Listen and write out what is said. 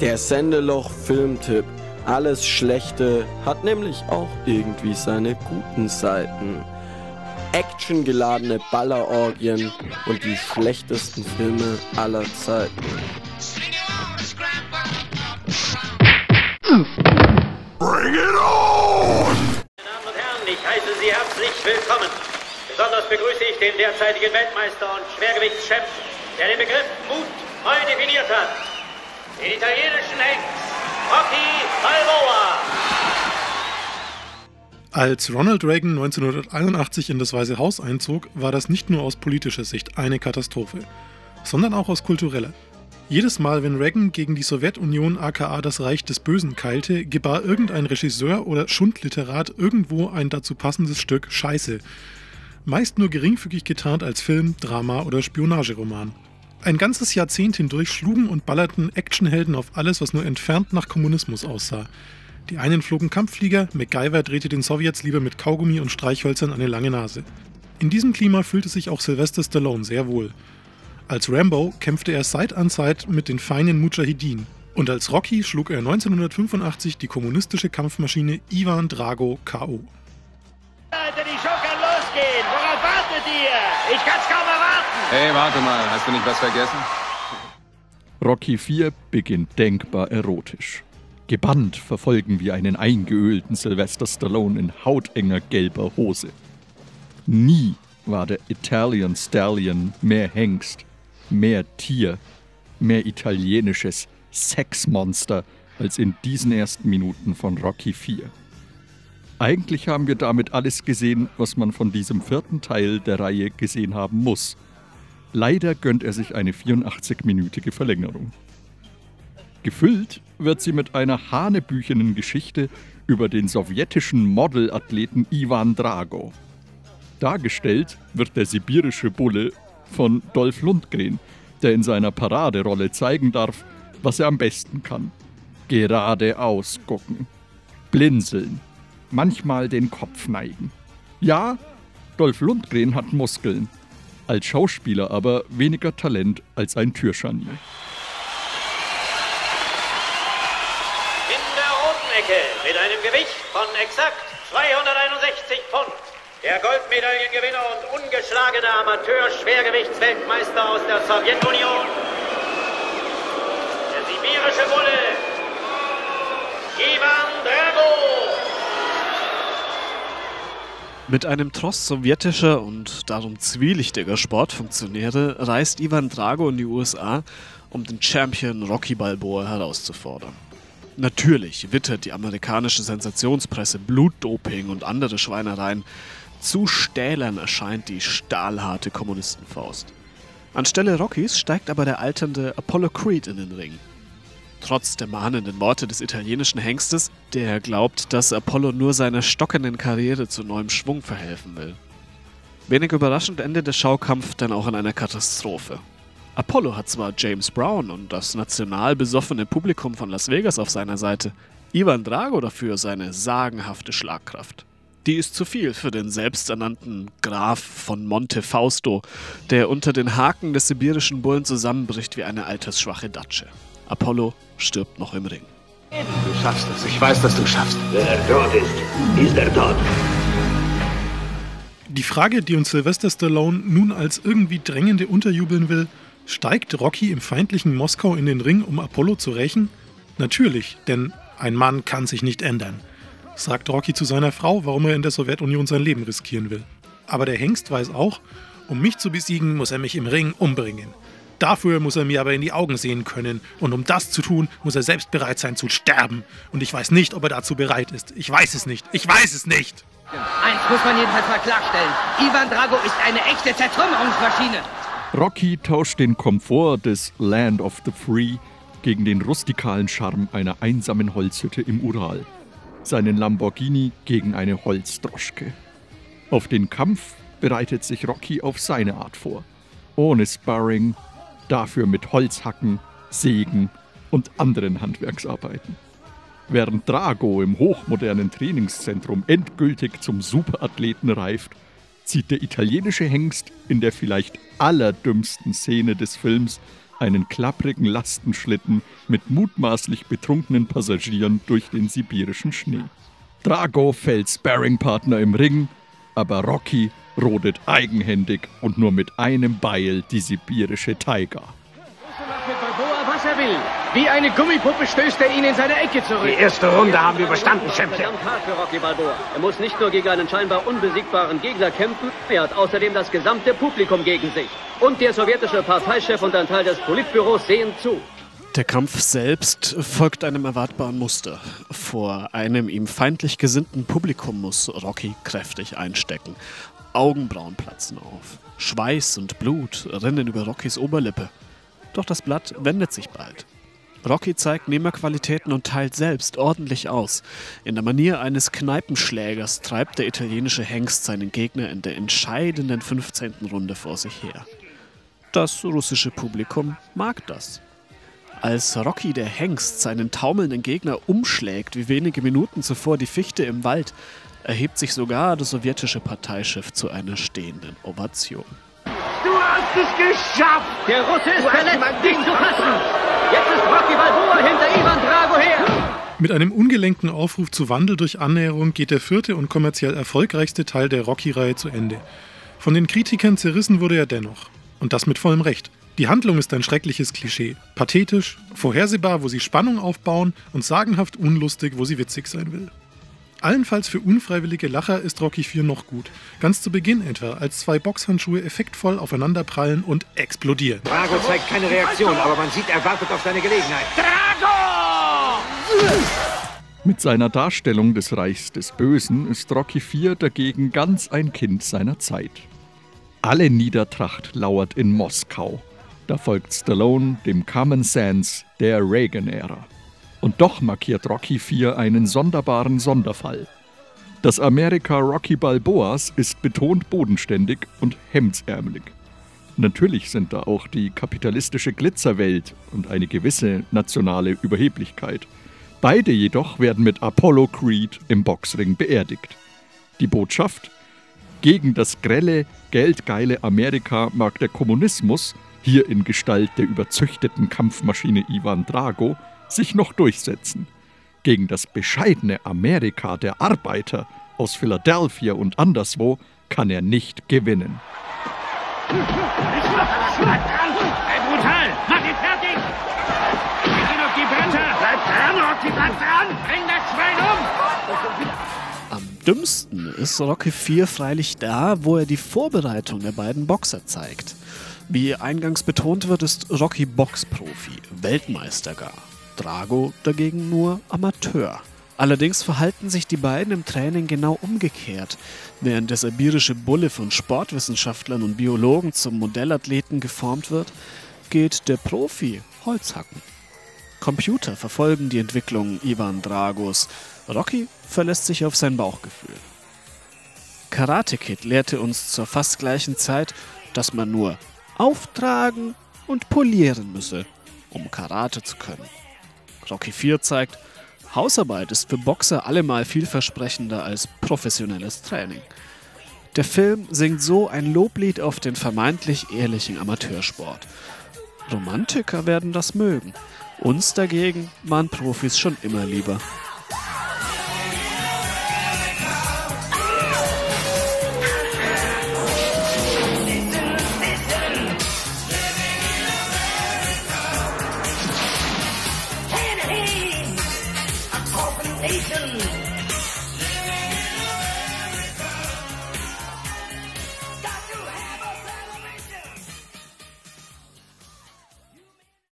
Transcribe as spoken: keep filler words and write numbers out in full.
Der Sendeloch-Filmtipp. Alles Schlechte hat nämlich auch irgendwie seine guten Seiten. Actiongeladene Ballerorgien und die schlechtesten Filme aller Zeiten. Bring it on! Meine Damen und Herren, ich heiße Sie herzlich willkommen. Besonders begrüße ich den derzeitigen Weltmeister und Schwergewichtschef, der den Begriff Mut neu definiert hat. Den italienischen Hengst, Rocky Balboa. Als Ronald Reagan neunzehnhunderteinundachtzig in das Weiße Haus einzog, war das nicht nur aus politischer Sicht eine Katastrophe, sondern auch aus kultureller. Jedes Mal, wenn Reagan gegen die Sowjetunion aka das Reich des Bösen keilte, gebar irgendein Regisseur oder Schundliterat irgendwo ein dazu passendes Stück Scheiße. Meist nur geringfügig getarnt als Film, Drama oder Spionageroman. Ein ganzes Jahrzehnt hindurch schlugen und ballerten Actionhelden auf alles, was nur entfernt nach Kommunismus aussah. Die einen flogen Kampfflieger, MacGyver drehte den Sowjets lieber mit Kaugummi und Streichhölzern eine lange Nase. In diesem Klima fühlte sich auch Sylvester Stallone sehr wohl. Als Rambo kämpfte er Side an Side mit den feinen Mudschahidin. Und als Rocky schlug er neunzehnhundertfünfundachtzig die kommunistische Kampfmaschine Ivan Drago K O Leute, die Show kann losgehen. Worauf wartet ihr? Ich kann's kaum erwarten. Hey, warte mal. Hast du nicht was vergessen? Rocky vier beginnt denkbar erotisch. Gebannt verfolgen wir einen eingeölten Sylvester Stallone in hautenger gelber Hose. Nie war der Italian Stallion mehr Hengst, mehr Tier, mehr italienisches Sexmonster als in diesen ersten Minuten von Rocky vier. Eigentlich haben wir damit alles gesehen, was man von diesem vierten Teil der Reihe gesehen haben muss. Leider gönnt er sich eine vierundachtzig-minütige Verlängerung. Gefüllt wird sie mit einer hanebüchenen Geschichte über den sowjetischen Modelathleten Ivan Drago. Dargestellt wird der sibirische Bulle von Dolph Lundgren, der in seiner Paraderolle zeigen darf, was er am besten kann. Geradeaus gucken, blinzeln, manchmal den Kopf neigen. Ja, Dolph Lundgren hat Muskeln, als Schauspieler aber weniger Talent als ein Türscharnier. In der roten Ecke mit einem Gewicht von exakt zweihunderteinundsechzig Pfund. Der Goldmedaillengewinner und ungeschlagene Amateur-Schwergewichtsweltmeister aus der Sowjetunion. Der sibirische Bulle. Ivan Drago. Mit einem Tross sowjetischer und darum zwielichtiger Sportfunktionäre reist Ivan Drago in die U S A, um den Champion Rocky Balboa herauszufordern. Natürlich wittert die amerikanische Sensationspresse Blutdoping und andere Schweinereien. Zu stählern erscheint die stahlharte Kommunistenfaust. Anstelle Rockys steigt aber der alternde Apollo Creed in den Ring. Trotz der mahnenden Worte des italienischen Hengstes, der glaubt, dass Apollo nur seiner stockenden Karriere zu neuem Schwung verhelfen will. Wenig überraschend endet der Schaukampf dann auch in einer Katastrophe. Apollo hat zwar James Brown und das national besoffene Publikum von Las Vegas auf seiner Seite, Ivan Drago dafür seine sagenhafte Schlagkraft. Die ist zu viel für den selbsternannten Graf von Monte Fausto, der unter den Haken des sibirischen Bullen zusammenbricht wie eine altersschwache Datsche. Apollo stirbt noch im Ring. Du schaffst es. Ich weiß, dass du schaffst. Wenn er tot ist, ist er tot. Die Frage, die uns Sylvester Stallone nun als irgendwie drängende unterjubeln will: Steigt Rocky im feindlichen Moskau in den Ring, um Apollo zu rächen? Natürlich, denn ein Mann kann sich nicht ändern. Sagt Rocky zu seiner Frau, warum er in der Sowjetunion sein Leben riskieren will. Aber der Hengst weiß auch, um mich zu besiegen, muss er mich im Ring umbringen. Dafür muss er mir aber in die Augen sehen können. Und um das zu tun, muss er selbst bereit sein zu sterben. Und ich weiß nicht, ob er dazu bereit ist. Ich weiß es nicht. Ich weiß es nicht. Eins muss man jedenfalls mal klarstellen. Ivan Drago ist eine echte Zertrümmerungsmaschine. Rocky tauscht den Komfort des Land of the Free gegen den rustikalen Charme einer einsamen Holzhütte im Ural. Seinen Lamborghini gegen eine Holzdroschke. Auf den Kampf bereitet sich Rocky auf seine Art vor. Ohne Sparring, dafür mit Holzhacken, Sägen und anderen Handwerksarbeiten. Während Drago im hochmodernen Trainingszentrum endgültig zum Superathleten reift, zieht der italienische Hengst in der vielleicht allerdümmsten Szene des Films einen klapprigen Lastenschlitten mit mutmaßlich betrunkenen Passagieren durch den sibirischen Schnee. Drago fällt Sparringpartner im Ring, aber Rocky rodet eigenhändig und nur mit einem Beil die sibirische Tiger. Mit Balboa, was er will. Wie eine Gummipuppe stößt er ihn in seine Ecke zurück. Die erste Runde haben wir überstanden, Champion. Verdammt hart für Rocky Balboa. Er muss nicht nur gegen einen scheinbar unbesiegbaren Gegner kämpfen, er hat außerdem das gesamte Publikum gegen sich. Und der sowjetische Parteichef und ein Teil des Politbüros sehen zu. Der Kampf selbst folgt einem erwartbaren Muster. Vor einem ihm feindlich gesinnten Publikum muss Rocky kräftig einstecken. Augenbrauen platzen auf. Schweiß und Blut rinnen über Rockys Oberlippe. Doch das Blatt wendet sich bald. Rocky zeigt Nehmerqualitäten und teilt selbst ordentlich aus. In der Manier eines Kneipenschlägers treibt der italienische Hengst seinen Gegner in der entscheidenden fünfzehnten Runde vor sich her. Das russische Publikum mag das. Als Rocky der Hengst seinen taumelnden Gegner umschlägt, wie wenige Minuten zuvor die Fichte im Wald, erhebt sich sogar der sowjetische Parteichef zu einer stehenden Ovation. Du hast es geschafft! Der Russe ist verletzt, nicht zu fassen! Jetzt ist Rocky Balboa hinter Ivan Drago her! Mit einem ungelenkten Aufruf zu Wandel durch Annäherung geht der vierte und kommerziell erfolgreichste Teil der Rocky-Reihe zu Ende. Von den Kritikern zerrissen wurde er dennoch. Und das mit vollem Recht. Die Handlung ist ein schreckliches Klischee. Pathetisch, vorhersehbar, wo sie Spannung aufbauen und sagenhaft unlustig, wo sie witzig sein will. Allenfalls für unfreiwillige Lacher ist Rocky vier noch gut. Ganz zu Beginn etwa, als zwei Boxhandschuhe effektvoll aufeinanderprallen und explodieren. Drago zeigt keine Reaktion, aber man sieht, er wartet auf seine Gelegenheit. Drago! Mit seiner Darstellung des Reichs des Bösen ist Rocky vier dagegen ganz ein Kind seiner Zeit. Alle Niedertracht lauert in Moskau. Da folgt Stallone dem Common Sense der Reagan-Ära. Und doch markiert Rocky vier einen sonderbaren Sonderfall. Das Amerika Rocky Balboas ist betont bodenständig und hemdsärmelig. Natürlich sind da auch die kapitalistische Glitzerwelt und eine gewisse nationale Überheblichkeit. Beide jedoch werden mit Apollo Creed im Boxring beerdigt. Die Botschaft: Gegen das grelle, geldgeile Amerika mag der Kommunismus, hier in Gestalt der überzüchteten Kampfmaschine Ivan Drago, sich noch durchsetzen. Gegen das bescheidene Amerika der Arbeiter aus Philadelphia und anderswo kann er nicht gewinnen. Hey, brutal! Mach ihn fertig! Wir gehen auf die Bretter! Bleib dran, Rocky, bleib dran! Bring das Schwein um! Am dümmsten ist Rocky vier freilich da, wo er die Vorbereitung der beiden Boxer zeigt. Wie eingangs betont wird, ist Rocky Boxprofi, Weltmeister gar. Drago dagegen nur Amateur. Allerdings verhalten sich die beiden im Training genau umgekehrt. Während der sibirische Bulle von Sportwissenschaftlern und Biologen zum Modellathleten geformt wird, geht der Profi Holzhacken. Computer verfolgen die Entwicklung Ivan Dragos. Rocky verlässt sich auf sein Bauchgefühl. Karate Kid lehrte uns zur fast gleichen Zeit, dass man nur auftragen und polieren müsse, um Karate zu können. Rocky vier zeigt, Hausarbeit ist für Boxer allemal vielversprechender als professionelles Training. Der Film singt so ein Loblied auf den vermeintlich ehrlichen Amateursport. Romantiker werden das mögen. Uns dagegen waren Profis schon immer lieber.